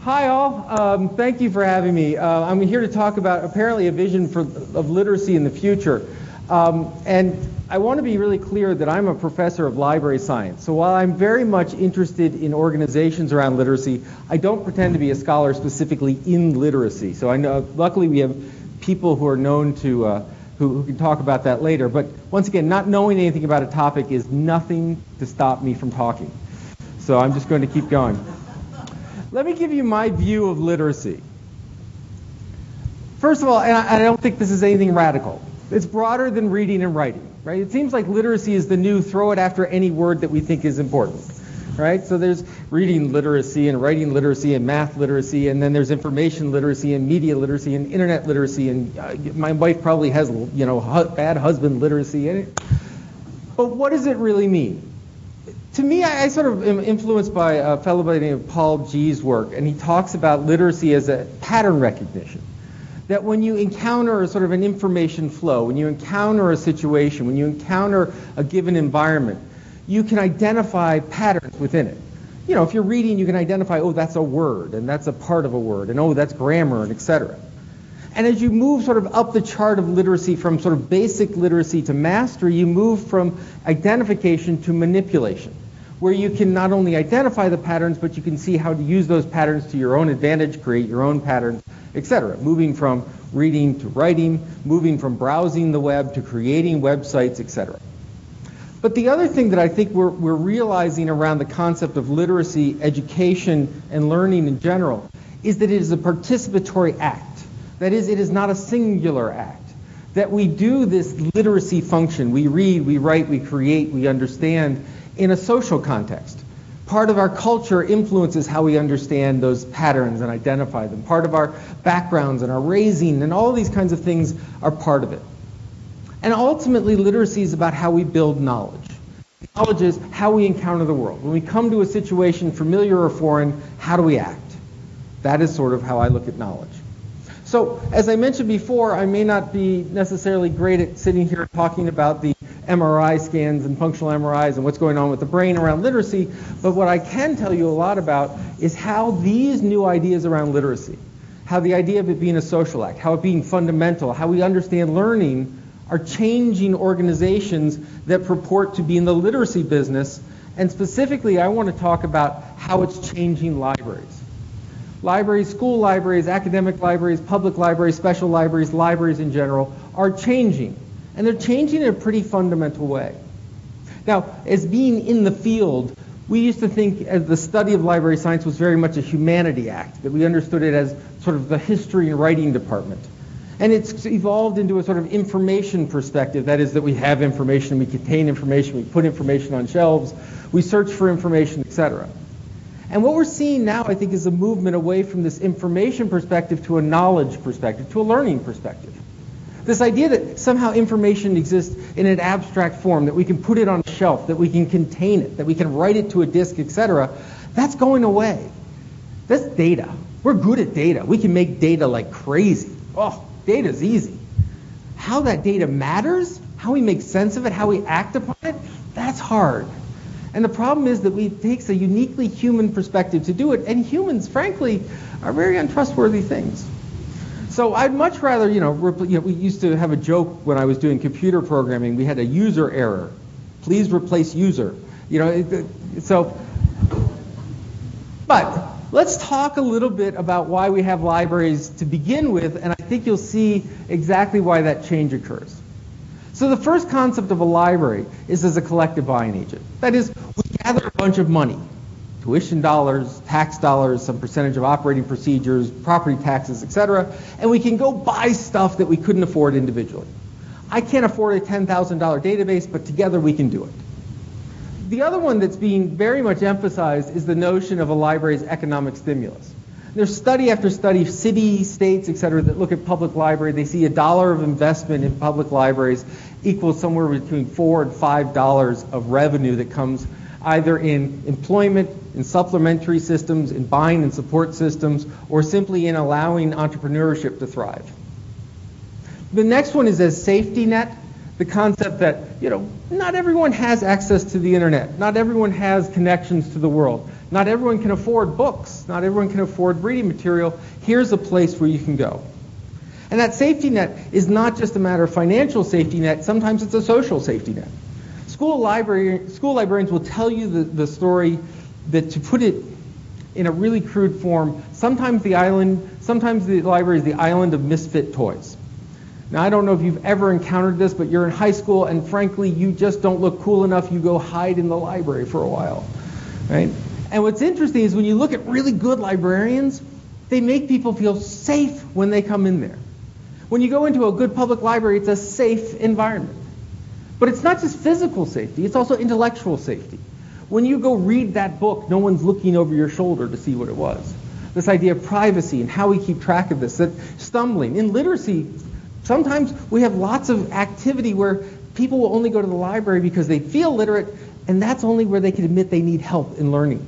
Hi all, thank you for having me. I'm here to talk about apparently a vision of literacy in the future. And I want to be really clear that I'm a professor of library science. So while I'm very much interested in organizations around literacy, I don't pretend to be a scholar specifically in literacy. So I know, luckily we have people who are known to, who can talk about that later. But once again, not knowing anything about a topic is nothing to stop me from talking. So I'm just going to keep going. Let me give you my view of literacy. First of all, and I don't think this is anything radical. It's broader than reading and writing, right? It seems like literacy is the new throw it after any word that we think is important, right? So there's reading literacy and writing literacy and math literacy, and then there's information literacy and media literacy and internet literacy, and my wife probably has, bad husband literacy. But what does it really mean? To me, I sort of am influenced by a fellow by the name of Paul G's work, and he talks about literacy as a pattern recognition. That when you encounter a sort of an information flow, when you encounter a situation, when you encounter a given environment, you can identify patterns within it. You know, if you're reading, you can identify, oh, that's a word, and that's a part of a word, and oh, that's grammar, and etc. And as you move sort of up the chart of literacy from sort of basic literacy to mastery, you move from identification to manipulation, where you can not only identify the patterns, but you can see how to use those patterns to your own advantage, create your own patterns, etc. Moving from reading to writing, moving from browsing the web to creating websites, etc. But the other thing that I think we're realizing around the concept of literacy, education, and learning in general is that it is a participatory act. That is, it is not a singular act. That we do this literacy function. We read, we write, we create, we understand in a social context. Part of our culture influences how we understand those patterns and identify them. Part of our backgrounds and our raising and all these kinds of things are part of it. And ultimately, literacy is about how we build knowledge. Knowledge is how we encounter the world. When we come to a situation, familiar or foreign, how do we act? That is sort of how I look at knowledge. So, as I mentioned before, I may not be necessarily great at sitting here talking about the MRI scans and functional MRIs and what's going on with the brain around literacy, but what I can tell you a lot about is how these new ideas around literacy, how the idea of it being a social act, how it being fundamental, how we understand learning are changing organizations that purport to be in the literacy business, and specifically I want to talk about how it's changing libraries. Libraries, school libraries, academic libraries, public libraries, special libraries, libraries in general are changing. And they're changing in a pretty fundamental way. Now, as being in the field, we used to think as the study of library science was very much a humanity act, that we understood it as sort of the history and writing department. And it's evolved into a sort of information perspective, that is that we have information, we contain information, we put information on shelves, we search for information, etc. And what we're seeing now, I think, is a movement away from this information perspective to a knowledge perspective, to a learning perspective. This idea that somehow information exists in an abstract form, that we can put it on a shelf, that we can contain it, that we can write it to a disk, etc., that's going away. That's data. We're good at data. We can make data like crazy. Oh, data's easy. How that data matters, how we make sense of it, how we act upon it, that's hard. And the problem is that it takes a uniquely human perspective to do it, and humans, frankly, are very untrustworthy things. So I'd much rather, we used to have a joke when I was doing computer programming. We had a user error. Please replace user. But let's talk a little bit about why we have libraries to begin with, and I think you'll see exactly why that change occurs. So the first concept of a library is as a collective buying agent. That is, we gather a bunch of money. Tuition dollars, tax dollars, some percentage of operating procedures, property taxes, etc. And we can go buy stuff that we couldn't afford individually. I can't afford a $10,000 database, but together we can do it. The other one that's being very much emphasized is the notion of a library's economic stimulus. There's study after study, cities, states, etc., that look at public library. They see $1 of investment in public libraries equals somewhere between $4 and $5 of revenue that comes either in employment, in supplementary systems, in buying and support systems, or simply in allowing entrepreneurship to thrive. The next one is as safety net. The concept that, not everyone has access to the internet. Not everyone has connections to the world. Not everyone can afford books. Not everyone can afford reading material. Here's a place where you can go. And that safety net is not just a matter of financial safety net. Sometimes it's a social safety net. School librarians will tell you the story that, to put it in a really crude form, sometimes the library is the island of misfit toys. Now, I don't know if you've ever encountered this, but you're in high school and frankly, you just don't look cool enough. You go hide in the library for a while, right? And what's interesting is when you look at really good librarians, they make people feel safe when they come in there. When you go into a good public library, it's a safe environment. But it's not just physical safety, it's also intellectual safety. When you go read that book, no one's looking over your shoulder to see what it was. This idea of privacy and how we keep track of this, that stumbling. In literacy, sometimes we have lots of activity where people will only go to the library because they feel literate, and that's only where they can admit they need help in learning.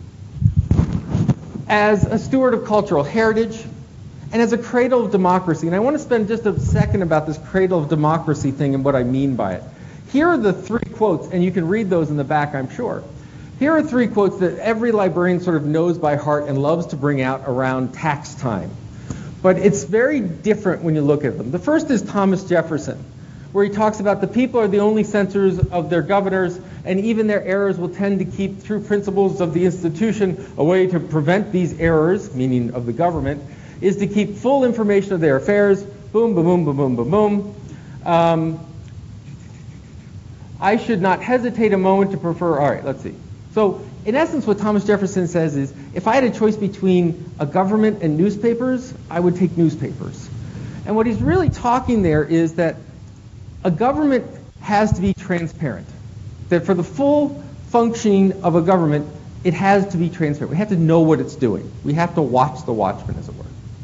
As a steward of cultural heritage, and as a cradle of democracy, and I want to spend just a second about this cradle of democracy thing and what I mean by it. Here are the three quotes, and you can read those in the back, I'm sure. Here are three quotes that every librarian sort of knows by heart and loves to bring out around tax time. But it's very different when you look at them. The first is Thomas Jefferson, where he talks about the people are the only censors of their governors, and even their errors will tend to keep true principles of the institution. A way to prevent these errors, meaning of the government, is to keep full information of their affairs. Boom, boom, boom, boom, boom, boom, boom. I should not hesitate a moment to prefer, all right, let's see. So in essence, what Thomas Jefferson says is, if I had a choice between a government and newspapers, I would take newspapers. And what he's really talking there is that a government has to be transparent. That for the full functioning of a government, it has to be transparent. We have to know what it's doing. We have to watch the watchman, as it were.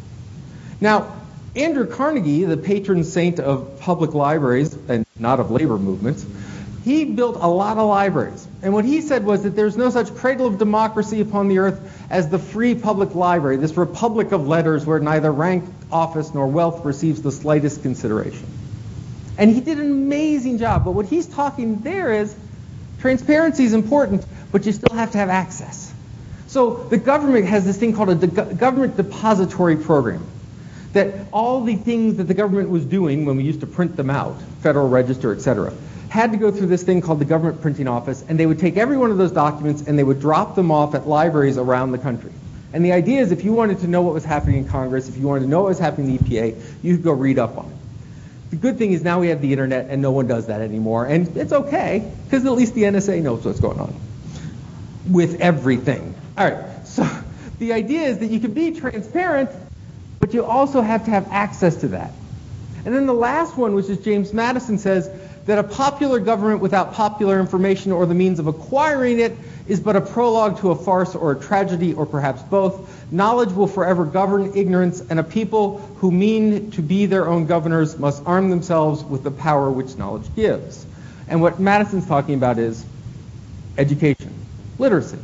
Now, Andrew Carnegie, the patron saint of public libraries, and not of labor movements, he built a lot of libraries. And what he said was that there's no such cradle of democracy upon the earth as the free public library, this republic of letters where neither rank, office, nor wealth receives the slightest consideration. And he did an amazing job. But what he's talking there is transparency is important, but you still have to have access. So the government has this thing called a government depository program. That all the things that the government was doing when we used to print them out, Federal Register, etc., had to go through this thing called the Government Printing Office, and they would take every one of those documents and they would drop them off at libraries around the country. And the idea is if you wanted to know what was happening in Congress, if you wanted to know what was happening in the EPA, you could go read up on it. The good thing is now we have the internet and no one does that anymore, and it's okay, because at least the NSA knows what's going on with everything. All right, so the idea is that you can be transparent, but you also have to have access to that. And then the last one, which is James Madison says, that a popular government without popular information or the means of acquiring it is but a prologue to a farce or a tragedy or perhaps both. Knowledge will forever govern ignorance, and a people who mean to be their own governors must arm themselves with the power which knowledge gives. And what Madison's talking about is education, literacy.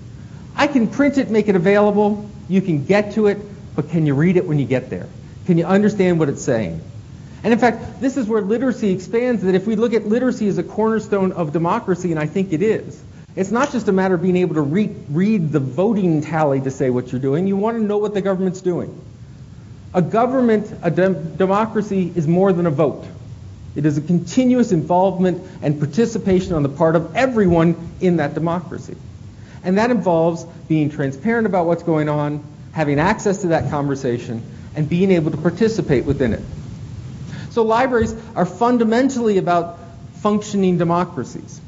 I can print it, make it available, you can get to it, but can you read it when you get there? Can you understand what it's saying? And in fact, this is where literacy expands, that if we look at literacy as a cornerstone of democracy, and I think it is, it's not just a matter of being able to read the voting tally to say what you're doing. You want to know what the government's doing. A government, democracy, is more than a vote. It is a continuous involvement and participation on the part of everyone in that democracy. And that involves being transparent about what's going on, having access to that conversation, and being able to participate within it. So libraries are fundamentally about functioning democracies.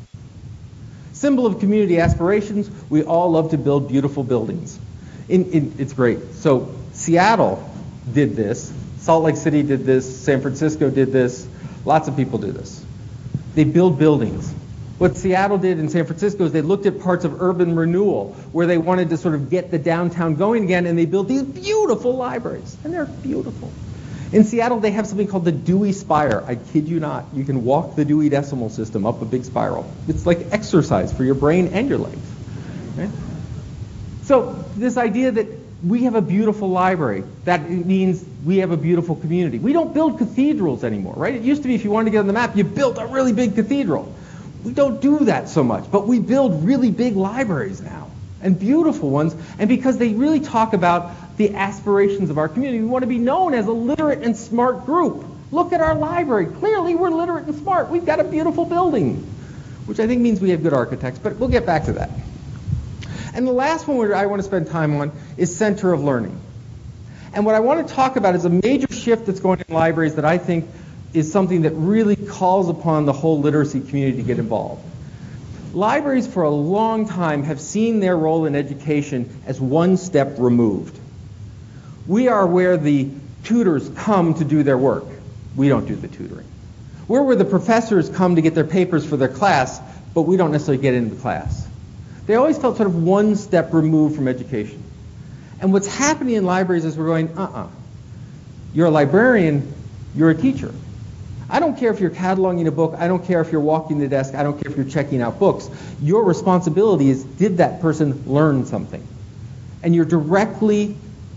Symbol of community aspirations, we all love to build beautiful buildings. It's great. So Seattle did this, Salt Lake City did this, San Francisco did this, lots of people do this. They build buildings. What Seattle did in San Francisco is they looked at parts of urban renewal where they wanted to sort of get the downtown going again, and they built these beautiful libraries, and they're beautiful. In Seattle, they have something called the Dewey Spire. I kid you not. You can walk the Dewey Decimal System up a big spiral. It's like exercise for your brain and your legs. Right? So this idea that we have a beautiful library. That means we have a beautiful community. We don't build cathedrals anymore, right? It used to be if you wanted to get on the map, you built a really big cathedral. We don't do that so much, but we build really big libraries now, and beautiful ones, and because they really talk about the aspirations of our community. We want to be known as a literate and smart group. Look at our library. Clearly, we're literate and smart. We've got a beautiful building, which I think means we have good architects, but we'll get back to that. And the last one I want to spend time on is center of learning. And what I want to talk about is a major shift that's going on in libraries that I think is something that really calls upon the whole literacy community to get involved. Libraries for a long time have seen their role in education as one step removed. We are where the tutors come to do their work. We don't do the tutoring. We're where the professors come to get their papers for their class, but we don't necessarily get into class. They always felt sort of one step removed from education. And what's happening in libraries is we're going, you're a librarian, you're a teacher. I don't care if you're cataloging a book, I don't care if you're walking the desk, I don't care if you're checking out books. Your responsibility is, did that person learn something? And you're directly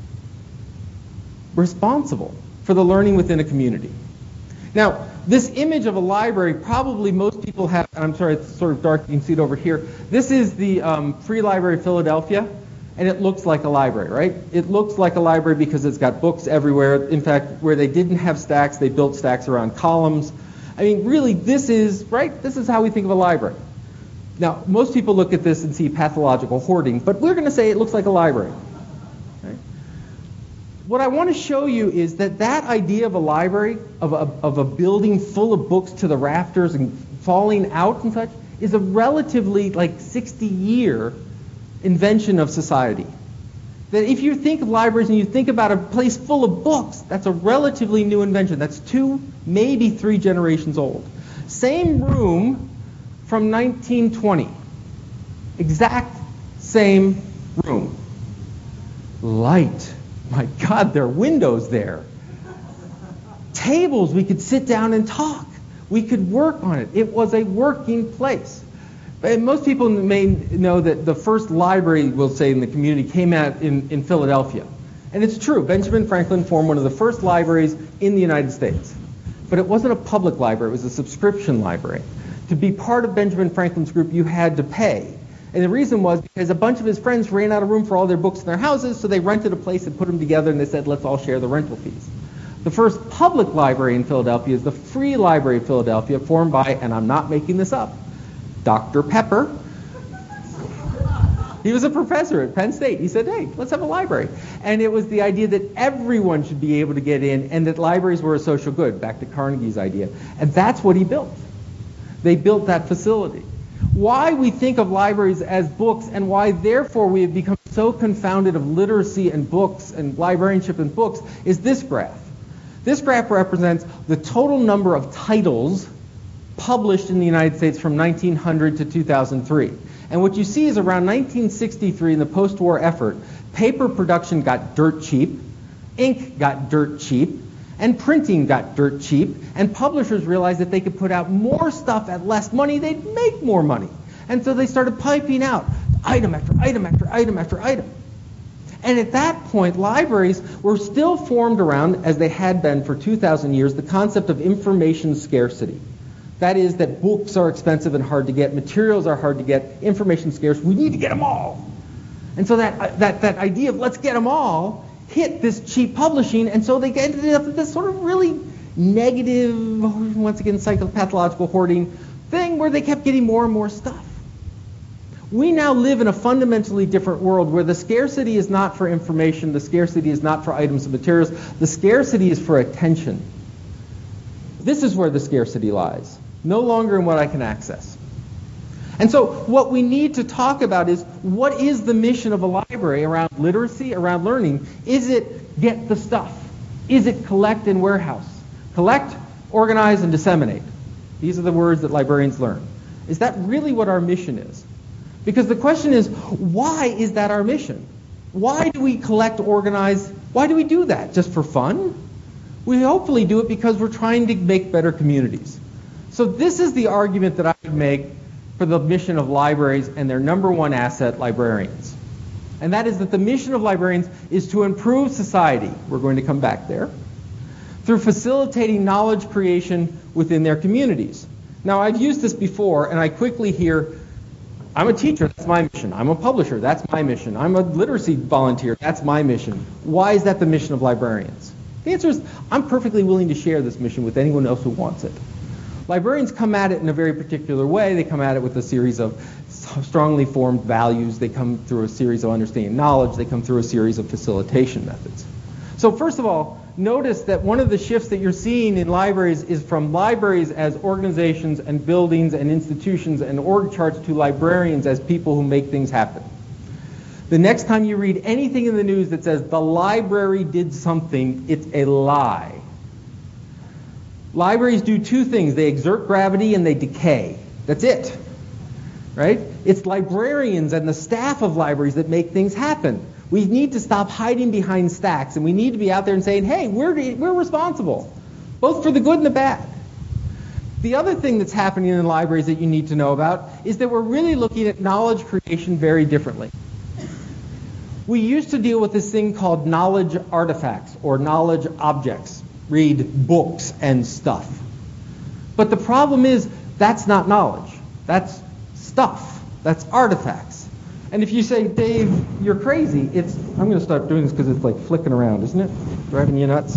responsible for the learning within a community. Now, this image of a library, probably most people have, and I'm sorry, it's sort of dark, you can see it over here. This is the Free Library of Philadelphia, and it looks like a library, right? It looks like a library because it's got books everywhere. In fact, where they didn't have stacks, they built stacks around columns. I mean, really, this is how we think of a library. Now, most people look at this and see pathological hoarding, but we're going to say it looks like a library. What I want to show you is that idea of a library, of a building full of books to the rafters and falling out and such, is a relatively 60-year invention of society. That if you think of libraries and you think about a place full of books, that's a relatively new invention. That's 2, maybe 3 generations old. Same room from 1920. Exact same room. Light. My God, there are windows there. Tables, we could sit down and talk. We could work on it. It was a working place. And most people may know that the first library, we'll say, in the community came out in Philadelphia. And it's true. Benjamin Franklin formed one of the first libraries in the United States. But it wasn't a public library. It was a subscription library. To be part of Benjamin Franklin's group, you had to pay. And the reason was because a bunch of his friends ran out of room for all their books in their houses, so they rented a place and put them together, and they said, let's all share the rental fees. The first public library in Philadelphia is the Free Library of Philadelphia, formed by, and I'm not making this up, Dr. Pepper. He was a professor at Penn State. He said, hey, let's have a library. And it was the idea that everyone should be able to get in, and that libraries were a social good, back to Carnegie's idea. And that's what he built. They built that facility. Why we think of libraries as books, and why therefore we have become so confounded of literacy and books and librarianship and books, is this graph. This graph represents the total number of titles published in the United States from 1900 to 2003. And what you see is around 1963, in the post-war effort, paper production got dirt cheap, ink got dirt cheap, and printing got dirt cheap, and publishers realized that they could put out more stuff at less money, they'd make more money. And so they started piping out item after item after item after item. And at that point, libraries were still formed around, as they had been for 2,000 years, the concept of information scarcity. That is, that books are expensive and hard to get, materials are hard to get, information scarce, we need to get them all. And so that idea of let's get them all hit this cheap publishing, and so they ended up with this sort of really negative, once again, psychopathological hoarding thing where they kept getting more and more stuff. We now live in a fundamentally different world where the scarcity is not for information, the scarcity is not for items and materials, the scarcity is for attention. This is where the scarcity lies, no longer in what I can access. And so what we need to talk about is, what is the mission of a library around literacy, around learning? Is it get the stuff? Is it collect and warehouse? Collect, organize, and disseminate. These are the words that librarians learn. Is that really what our mission is? Because the question is, why is that our mission? Why do we collect, organize? Why do we do that? Just for fun? We hopefully do it because we're trying to make better communities. So this is the argument that I would make for the mission of libraries and their number one asset, librarians. And that is that the mission of librarians is to improve society. We're going to come back there. Through facilitating knowledge creation within their communities. Now, I've used this before, and I quickly hear, I'm a teacher, that's my mission. I'm a publisher, that's my mission. I'm a literacy volunteer, that's my mission. Why is that the mission of librarians? The answer is, I'm perfectly willing to share this mission with anyone else who wants it. Librarians come at it in a very particular way. They come at it with a series of strongly formed values. They come through a series of understanding knowledge. They come through a series of facilitation methods. So first of all, notice that one of the shifts that you're seeing in libraries is from libraries as organizations and buildings and institutions and org charts to librarians as people who make things happen. The next time you read anything in the news that says the library did something, it's a lie. Libraries do two things. They exert gravity and they decay. That's it. Right? It's librarians and the staff of libraries that make things happen. We need to stop hiding behind stacks, and we need to be out there and saying, hey, we're responsible, both for the good and the bad. The other thing that's happening in libraries that you need to know about is that we're really looking at knowledge creation very differently. We used to deal with this thing called knowledge artifacts or knowledge objects. Read books and stuff. But the problem is that's not knowledge. That's stuff. That's artifacts. And if you say, Dave, you're crazy, I'm going to start doing this because it's like flicking around, isn't it? Driving you nuts?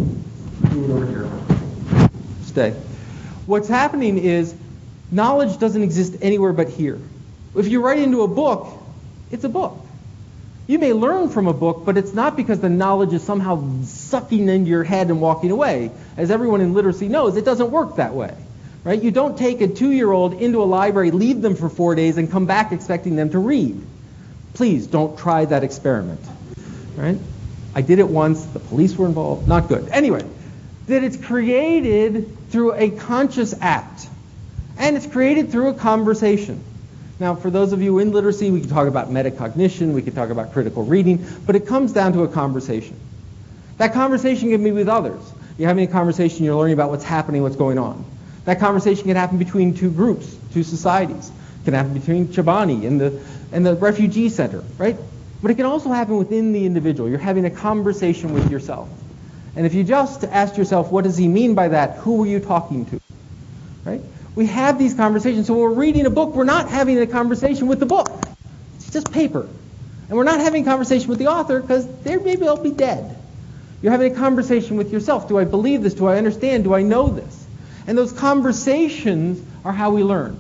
Do it over here. Stay. What's happening is knowledge doesn't exist anywhere but here. If you write into a book, it's a book. You may learn from a book, but it's not because the knowledge is somehow sucking into your head and walking away. As everyone in literacy knows, it doesn't work that way. Right? You don't take a 2-year-old into a library, leave them for 4 days, and come back expecting them to read. Please don't try that experiment. Right? I did it once. The police were involved. Not good. Anyway, that it's created through a conscious act. And it's created through a conversation. Now, for those of you in literacy, we can talk about metacognition, we can talk about critical reading, but it comes down to a conversation. That conversation can be with others. You're having a conversation, you're learning about what's happening, what's going on. That conversation can happen between two groups, two societies. It can happen between Chobani and the refugee center, right? But it can also happen within the individual. You're having a conversation with yourself. And if you just ask yourself, what does he mean by that? Who were you talking to? Right? We have these conversations. So when we're reading a book, we're not having a conversation with the book. It's just paper. And we're not having a conversation with the author because maybe they'll be dead. You're having a conversation with yourself. Do I believe this? Do I understand? Do I know this? And those conversations are how we learn.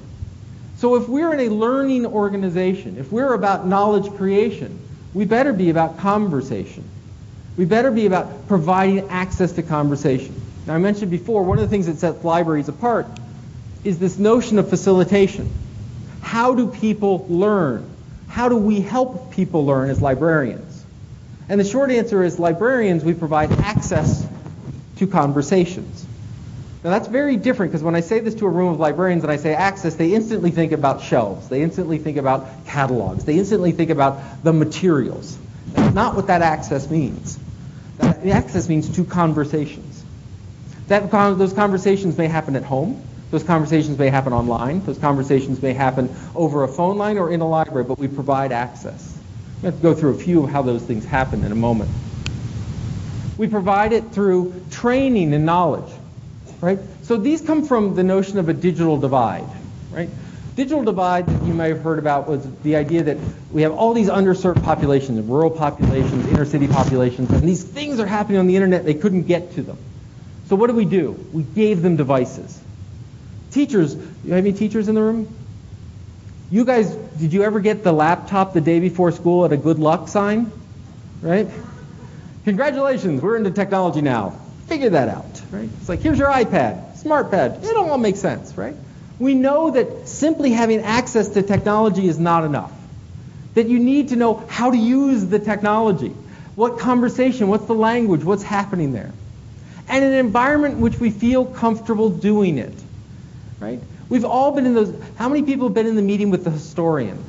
So if we're in a learning organization, if we're about knowledge creation, we better be about conversation. We better be about providing access to conversation. Now, I mentioned before, one of the things that sets libraries apart is this notion of facilitation. How do people learn? How do we help people learn as librarians? And the short answer is, librarians, we provide access to conversations. Now that's very different, because when I say this to a room of librarians and I say access, they instantly think about shelves. They instantly think about catalogs. They instantly think about the materials. That's not what that access means. The access means to conversations. Those conversations may happen at home. Those conversations may happen online. Those conversations may happen over a phone line or in a library, but we provide access. We have to go through a few of how those things happen in a moment. We provide it through training and knowledge. Right? So these come from the notion of a digital divide. Right? Digital divide that you may have heard about was the idea that we have all these underserved populations, rural populations, inner city populations, and these things are happening on the internet, they couldn't get to them. So what do? We gave them devices. Teachers, you have any teachers in the room? You guys, did you ever get the laptop the day before school at a good luck sign? Right? Congratulations, we're into technology now. Figure that out, right? It's like, here's your iPad, SmartPad. It all makes sense, right? We know that simply having access to technology is not enough. That you need to know how to use the technology. What conversation, what's the language, what's happening there. And an environment in which we feel comfortable doing it, right? We've all been in those. How many people have been in the meeting with the historian?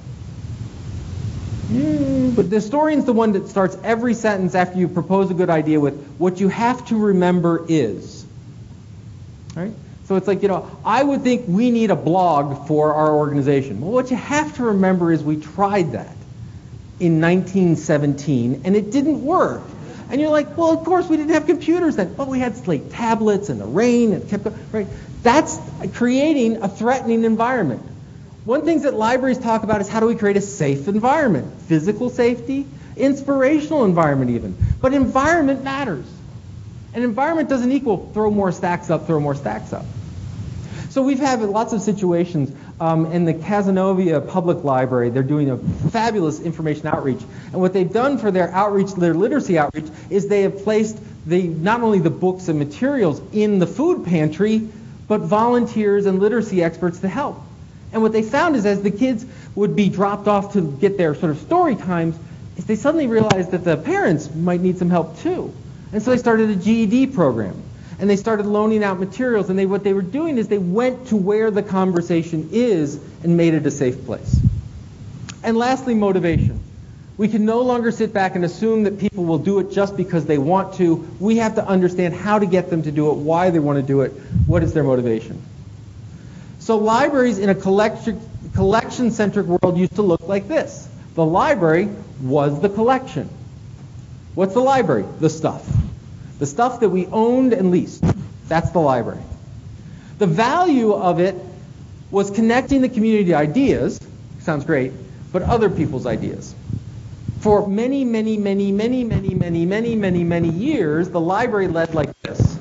But the historian's the one that starts every sentence after you propose a good idea with, what you have to remember is. Right? So it's like, I would think we need a blog for our organization. Well, what you have to remember is we tried that. in 1917, and it didn't work. And you're like, well, of course we didn't have computers then, but we had slate tablets and the rain and it kept going, right? That's creating a threatening environment. One thing that libraries talk about is how do we create a safe environment? Physical safety, inspirational environment even. But environment matters. And environment doesn't equal throw more stacks up, throw more stacks up. So we've had lots of situations in the Cazenovia Public Library. They're doing a fabulous information outreach. And what they've done for their outreach, their literacy outreach, is they have placed not only the books and materials in the food pantry, but volunteers and literacy experts to help. And what they found is as the kids would be dropped off to get their sort of story times, is they suddenly realized that the parents might need some help too. And so they started a GED program. And they started loaning out materials. And what they were doing is they went to where the conversation is and made it a safe place. And lastly, motivation. We can no longer sit back and assume that people will do it just because they want to. We have to understand how to get them to do it, why they want to do it, what is their motivation. So libraries in a collection-centric world used to look like this. The library was the collection. What's the library? The stuff. The stuff that we owned and leased. That's the library. The value of it was connecting the community ideas, sounds great, but other people's ideas. For many, many, many, many, many, many, many, many, many years, the library led like this.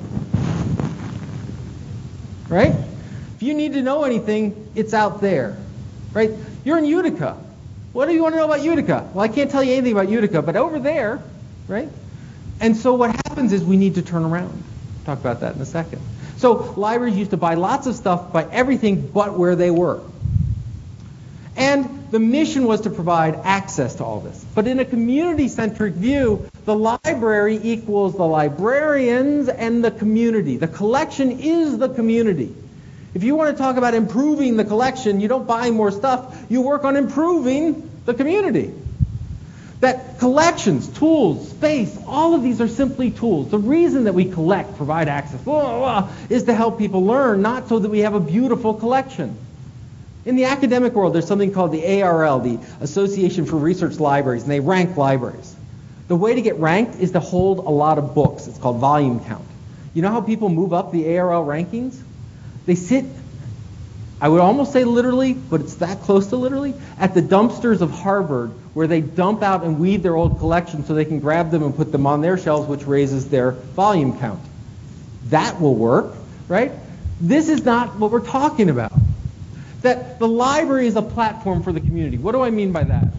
Right? If you need to know anything, it's out there. Right? You're in Utica. What do you want to know about Utica? Well, I can't tell you anything about Utica, but over there, right? And so what happens is we need to turn around. Talk about that in a second. So libraries used to buy lots of stuff, buy everything but where they were. And the mission was to provide access to all this. But in a community-centric view, the library equals the librarians and the community. The collection is the community. If you want to talk about improving the collection, you don't buy more stuff. You work on improving the community. That collections, tools, space, all of these are simply tools. The reason that we collect, provide access, is to help people learn, not so that we have a beautiful collection. In the academic world, there's something called the ARL, the Association for Research Libraries, and they rank libraries. The way to get ranked is to hold a lot of books. It's called volume count. You know how people move up the ARL rankings? They sit, I would almost say literally, but it's that close to literally, at the dumpsters of Harvard, where they dump out and weed their old collection so they can grab them and put them on their shelves, which raises their volume count. That will work, right? This is not what we're talking about. That the library is a platform for the community. What do I mean by that?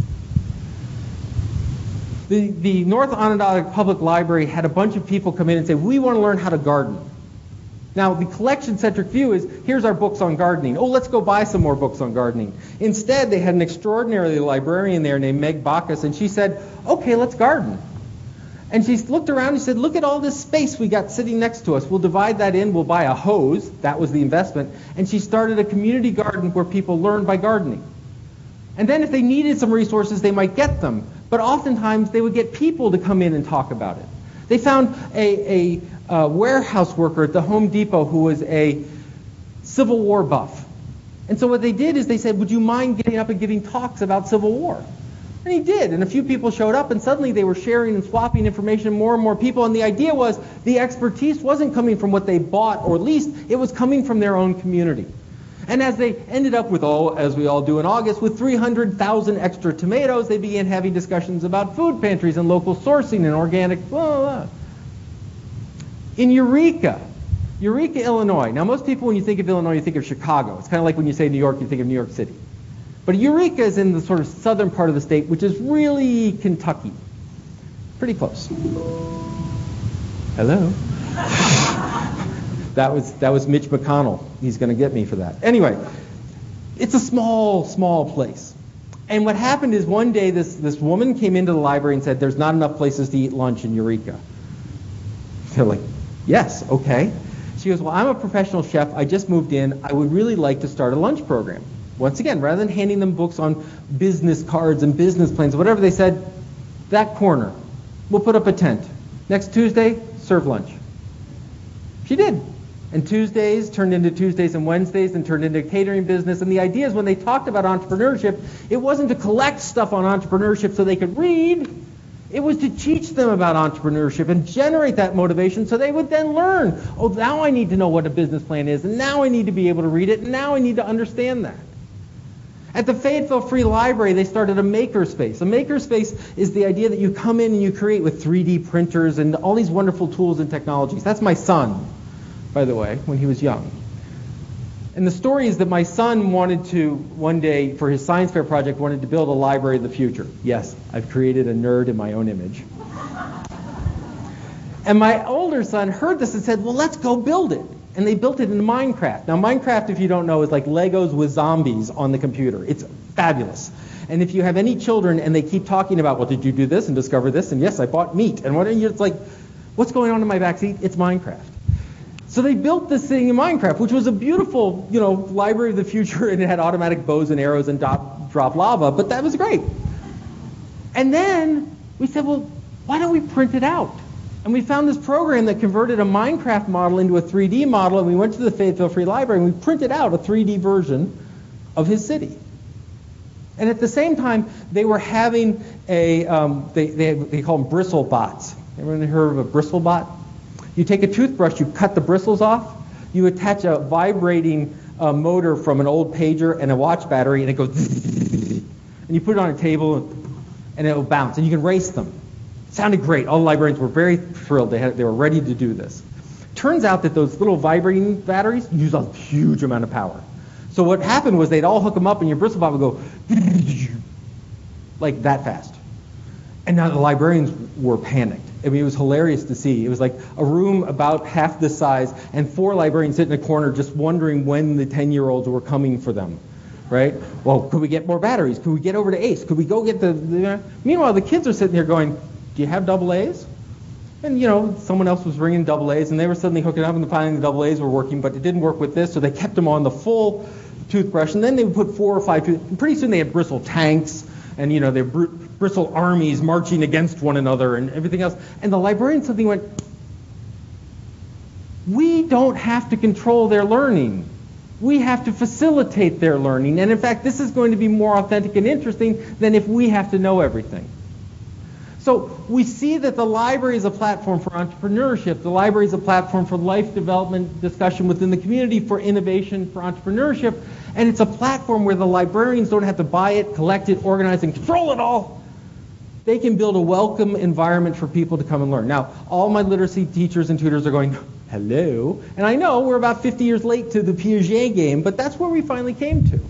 The North Onondaga Public Library had a bunch of people come in and say, we want to learn how to garden. Now, the collection-centric view is, here's our books on gardening. Oh, let's go buy some more books on gardening. Instead, they had an extraordinary librarian there named Meg Bacchus, and she said, okay, let's garden. And she looked around and said, look at all this space we got sitting next to us. We'll divide that in. We'll buy a hose. That was the investment. And she started a community garden where people learn by gardening. And then if they needed some resources, they might get them. But oftentimes, they would get people to come in and talk about it. They found a warehouse worker at the Home Depot who was a Civil War buff. And so what they did is they said, would you mind getting up and giving talks about Civil War? And he did. And a few people showed up, and suddenly they were sharing and swapping information, more and more people. And the idea was the expertise wasn't coming from what they bought or leased. It was coming from their own community. And as they ended up with, as we all do in August, with 300,000 extra tomatoes, they began having discussions about food pantries and local sourcing and organic, In Eureka, Illinois. Now, most people, when you think of Illinois, you think of Chicago. It's kind of like when you say New York, you think of New York City. But Eureka is in the sort of southern part of the state, which is really Kentucky. Pretty close. Hello? That was Mitch McConnell. He's going to get me for that. Anyway, it's a small, small place. And what happened is one day this woman came into the library and said, there's not enough places to eat lunch in Eureka. They're like, yes, okay. She goes, well, I'm a professional chef. I just moved in. I would really like to start a lunch program. Once again, rather than handing them books on business cards and business plans, whatever, they said, that corner, we'll put up a tent. Next Tuesday, serve lunch. She did. And Tuesdays turned into Tuesdays and Wednesdays and turned into a catering business. And the idea is when they talked about entrepreneurship, it wasn't to collect stuff on entrepreneurship so they could read. It was to teach them about entrepreneurship and generate that motivation so they would then learn, oh, now I need to know what a business plan is, and now I need to be able to read it, and now I need to understand that. At the Fayetteville Free Library, they started a makerspace. A makerspace is the idea that you come in and you create with 3D printers and all these wonderful tools and technologies. That's my son, by the way, when he was young. And the story is that my son wanted to, one day, for his science fair project, wanted to build a library of the future. Yes, I've created a nerd in my own image. And my older son heard this and said, well, let's go build it. And they built it in Minecraft. Now, Minecraft, if you don't know, is like Legos with zombies on the computer. It's fabulous. And if you have any children and they keep talking about, well, did you do this and discover this? And yes, I bought meat. And it's like, what's going on in my backseat? It's Minecraft. So they built this thing in Minecraft, which was a beautiful, library of the future, and it had automatic bows and arrows and drop lava, but that was great. And then we said, well, why don't we print it out? And we found this program that converted a Minecraft model into a 3D model, and we went to the Fayetteville Free Library and we printed out a 3D version of his city. And at the same time, they were having they call them bristle bots. Everyone heard of a bristle bot? You take a toothbrush, you cut the bristles off, you attach a vibrating motor from an old pager and a watch battery, and it goes and you put it on a table and it will bounce, and you can race them. Sounded great. All the librarians were very thrilled. They were ready to do this. Turns out that those little vibrating batteries use a huge amount of power. So what happened was they'd all hook them up, and your bristle bot would go like that fast. And now the librarians were panicked. I mean, it was hilarious to see. It was like a room about half this size, and 4 librarians sitting in a corner just wondering when the 10-year-olds were coming for them. Right? Well, could we get more batteries? Could we get over to ACE? Could we go get the... Meanwhile, the kids are sitting here going, do you have double A's? And, someone else was ringing double A's, and they were suddenly hooking up, and finally the double A's were working, but it didn't work with this, so they kept them on the full toothbrush, and then they would put 4 or 5 and pretty soon they had bristle tanks, and, they bristle armies marching against one another and everything else. And the librarian suddenly went, we don't have to control their learning. We have to facilitate their learning. And in fact, this is going to be more authentic and interesting than if we have to know everything. So we see that the library is a platform for entrepreneurship. The library is a platform for life development discussion within the community, for innovation, for entrepreneurship. And it's a platform where the librarians don't have to buy it, collect it, organize, and control it all. They can build a welcome environment for people to come and learn. Now, all my literacy teachers and tutors are going, hello. And I know we're about 50 years late to the Piaget game, but that's where we finally came to.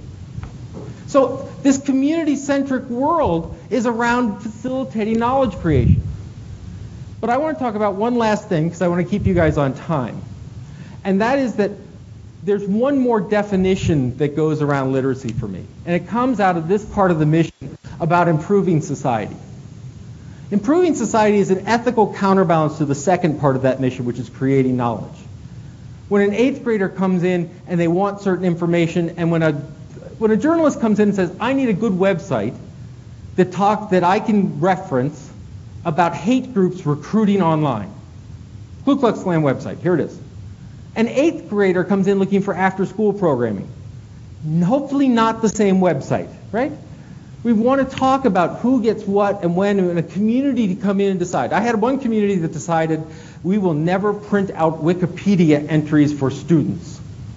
So this community-centric world is around facilitating knowledge creation. But I want to talk about one last thing, because I want to keep you guys on time. And that is that there's one more definition that goes around literacy for me. And it comes out of this part of the mission about improving society. Improving society is an ethical counterbalance to the second part of that mission, which is creating knowledge. When an 8th grader comes in and they want certain information, and when a journalist comes in and says, I need a good website that I can reference about hate groups recruiting online. Ku Klux Klan website, here it is. An 8th grader comes in looking for after-school programming. Hopefully not the same website, right? We want to talk about who gets what and when, and a community to come in and decide. I had one community that decided we will never print out Wikipedia entries for students.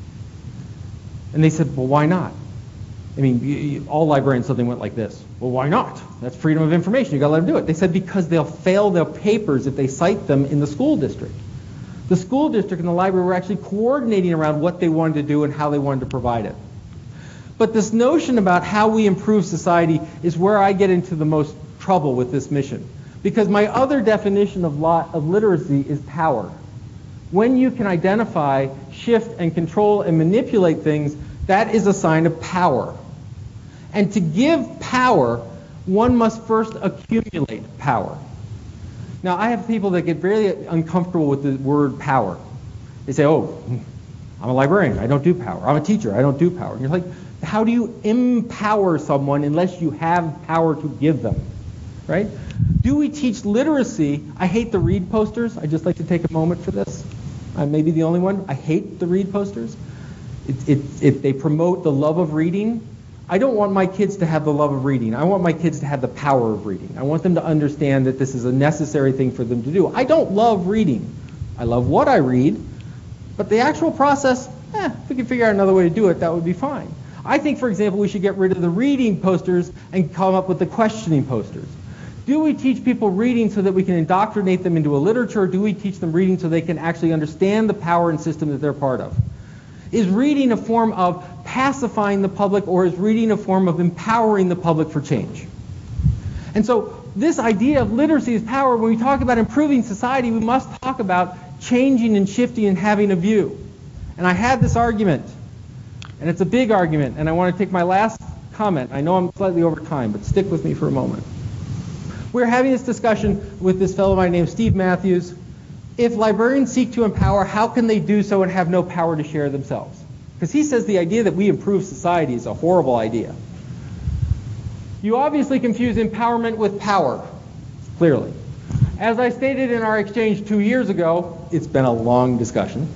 And they said, well, why not? I mean, all librarians suddenly went like this. Well, why not? That's freedom of information. You've got to let them do it. They said because they'll fail their papers if they cite them in the school district. The school district and the library were actually coordinating around what they wanted to do and how they wanted to provide it. But this notion about how we improve society is where I get into the most trouble with this mission. Because my other definition of literacy is power. When you can identify, shift, and control and manipulate things, that is a sign of power. And to give power, one must first accumulate power. Now, I have people that get very uncomfortable with the word power. They say, oh, I'm a librarian, I don't do power. I'm a teacher, I don't do power. And you're like, how do you empower someone unless you have power to give them, right? Do we teach literacy? I hate the read posters. I just like to take a moment for this. I may be the only one. I hate the read posters. They promote the love of reading. I don't want my kids to have the love of reading. I want my kids to have the power of reading. I want them to understand that this is a necessary thing for them to do. I don't love reading. I love what I read, but the actual process, if we can figure out another way to do it, that would be fine. I think, for example, we should get rid of the reading posters and come up with the questioning posters. Do we teach people reading so that we can indoctrinate them into a literature, or do we teach them reading so they can actually understand the power and system that they're part of? Is reading a form of pacifying the public, or is reading a form of empowering the public for change? And so this idea of literacy as power, when we talk about improving society, we must talk about changing and shifting and having a view. And I had this argument, and it's a big argument, and I want to take my last comment. I know I'm slightly over time, but stick with me for a moment. We're having this discussion with this fellow by the name of Steve Matthews. If librarians seek to empower, how can they do so and have no power to share themselves? Because he says the idea that we improve society is a horrible idea. You obviously confuse empowerment with power, clearly. As I stated in our exchange 2 years ago, it's been a long discussion.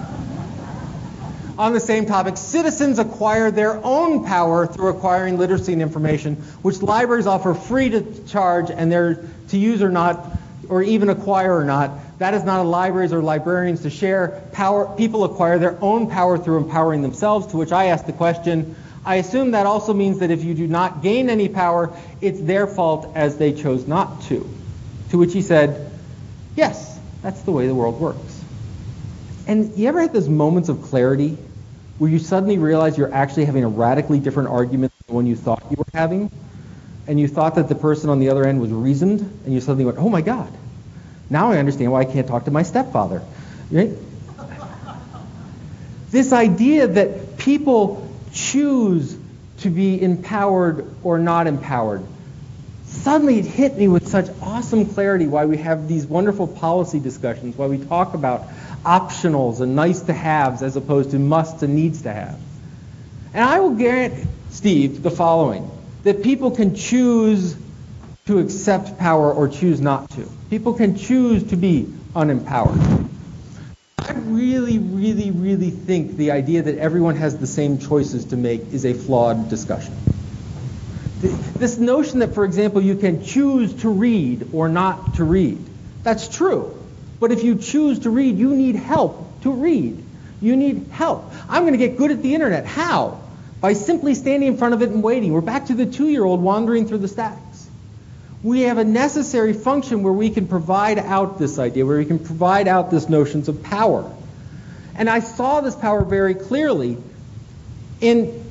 On the same topic, citizens acquire their own power through acquiring literacy and information, which libraries offer free to charge, and they're to use or not, or even acquire or not. That is not a libraries or librarians to share power. People acquire their own power through empowering themselves, to which I ask the question, I assume that also means that if you do not gain any power, it's their fault as they chose not to. To which he said, yes, that's the way the world works. And you ever had those moments of clarity where you suddenly realize you're actually having a radically different argument than the one you thought you were having, and you thought that the person on the other end was reasoned, and you suddenly went, oh my God, now I understand why I can't talk to my stepfather. Right? This idea that people choose to be empowered or not empowered, suddenly it hit me with such awesome clarity why we have these wonderful policy discussions, why we talk about optionals and nice to haves as opposed to musts and needs to have. And I will guarantee, Steve, the following, that people can choose to accept power or choose not to. People can choose to be unempowered. I really, really, really think the idea that everyone has the same choices to make is a flawed discussion. This notion that, for example, you can choose to read or not to read, that's true. But if you choose to read, you need help to read. You need help. I'm going to get good at the internet. How? By simply standing in front of it and waiting. We're back to the 2-year-old wandering through the stacks. We have a necessary function where we can provide out this idea, where we can provide out this notions of power. And I saw this power very clearly in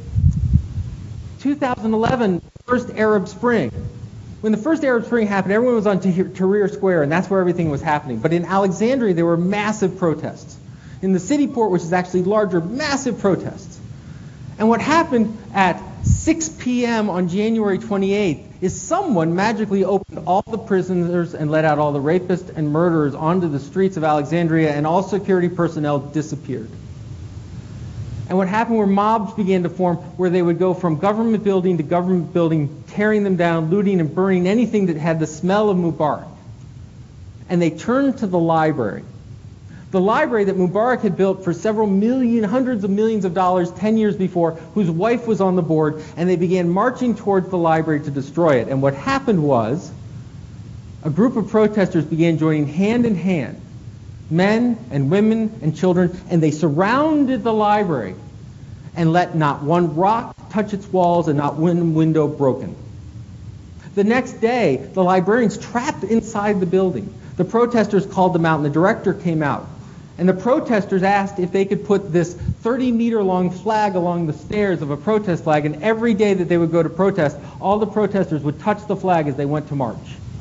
2011, first Arab Spring. When the first Arab Spring happened, everyone was on Tahrir Square, and that's where everything was happening. But in Alexandria, there were massive protests. In the city port, which is actually larger, massive protests. And what happened at 6 p.m. on January 28th is someone magically opened all the prisoners and let out all the rapists and murderers onto the streets of Alexandria, and all security personnel disappeared. And what happened were mobs began to form where they would go from government building to government building, tearing them down, looting and burning anything that had the smell of Mubarak. And they turned to the library. The library that Mubarak had built for several million, hundreds of millions of dollars 10 years before, whose wife was on the board, and they began marching towards the library to destroy it. And what happened was a group of protesters began joining hand in hand, men and women and children, and they surrounded the library and let not one rock touch its walls and not one window broken. The next day, the librarians trapped inside the building. The protesters called them out, and the director came out. And the protesters asked if they could put this 30-meter-long flag along the stairs of a protest flag, and every day that they would go to protest, all the protesters would touch the flag as they went to march.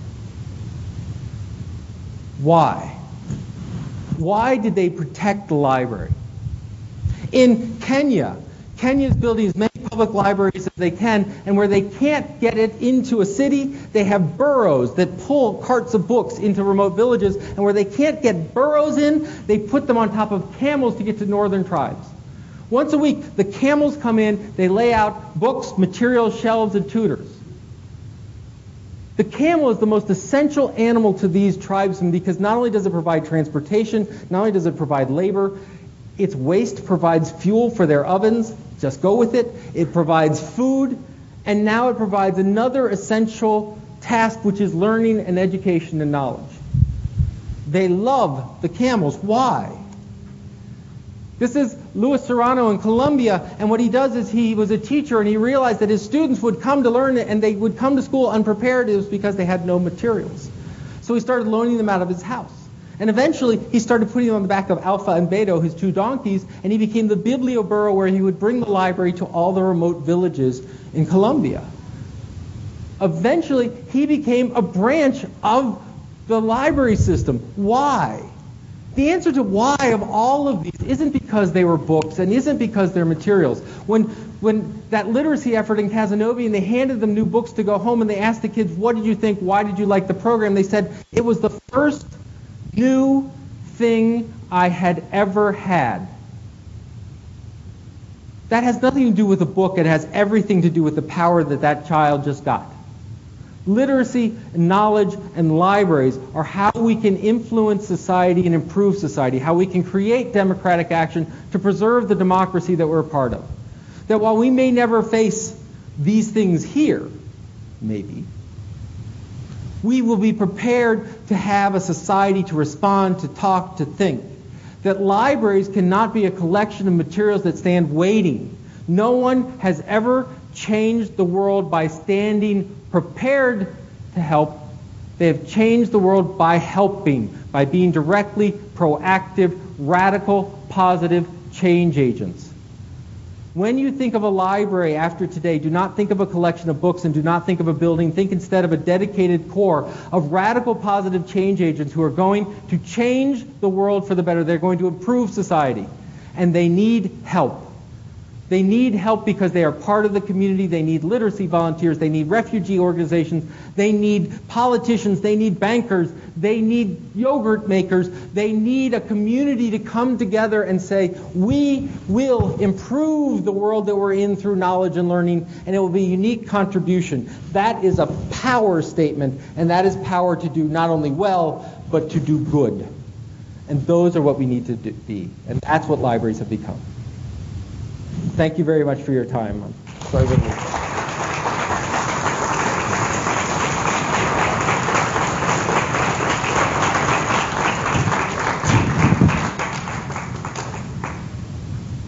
Why? Why did they protect the library? In Kenya, Kenya's building as many public libraries as they can, and where they can't get it into a city, they have burros that pull carts of books into remote villages, and where they can't get burros in, they put them on top of camels to get to northern tribes. Once a week, the camels come in, they lay out books, materials, shelves, and tutors. The camel is the most essential animal to these tribesmen because not only does it provide transportation, not only does it provide labor, its waste provides fuel for their ovens. Just go with it. It provides food, and now it provides another essential task, which is learning and education and knowledge. They love the camels. Why? This is Luis Serrano in Colombia, and what he does is he was a teacher, and he realized that his students would come to learn, and they would come to school unprepared. It was because they had no materials. So he started loaning them out of his house. And eventually, he started putting them on the back of Alpha and Beto, his 2 donkeys, and he became the biblioburro where he would bring the library to all the remote villages in Colombia. Eventually, he became a branch of the library system. Why? The answer to why of all of these isn't because they were books and isn't because they're materials. When that literacy effort in Casanova, and they handed them new books to go home, and they asked the kids, what did you think? Why did you like the program? They said, it was the first new thing I had ever had. That has nothing to do with the book. It has everything to do with the power that that child just got. Literacy, knowledge, and libraries are how we can influence society and improve society, how we can create democratic action to preserve the democracy that we're a part of. That while we may never face these things here, maybe, we will be prepared to have a society to respond, to talk, to think. That libraries cannot be a collection of materials that stand waiting. No one has ever changed the world by standing prepared to help. They have changed the world by helping, by being directly proactive, radical, positive change agents. When you think of a library after today, do not think of a collection of books and do not think of a building. Think instead of a dedicated core of radical, positive change agents who are going to change the world for the better. They're going to improve society. And they need help. They need help because they are part of the community. They need literacy volunteers. They need refugee organizations. They need politicians. They need bankers. They need yogurt makers. They need a community to come together and say, we will improve the world that we're in through knowledge and learning, and it will be a unique contribution. That is a power statement, and that is power to do not only well, but to do good. And those are what we need to be. And that's what libraries have become. Thank you very much for your time. I'm sorry.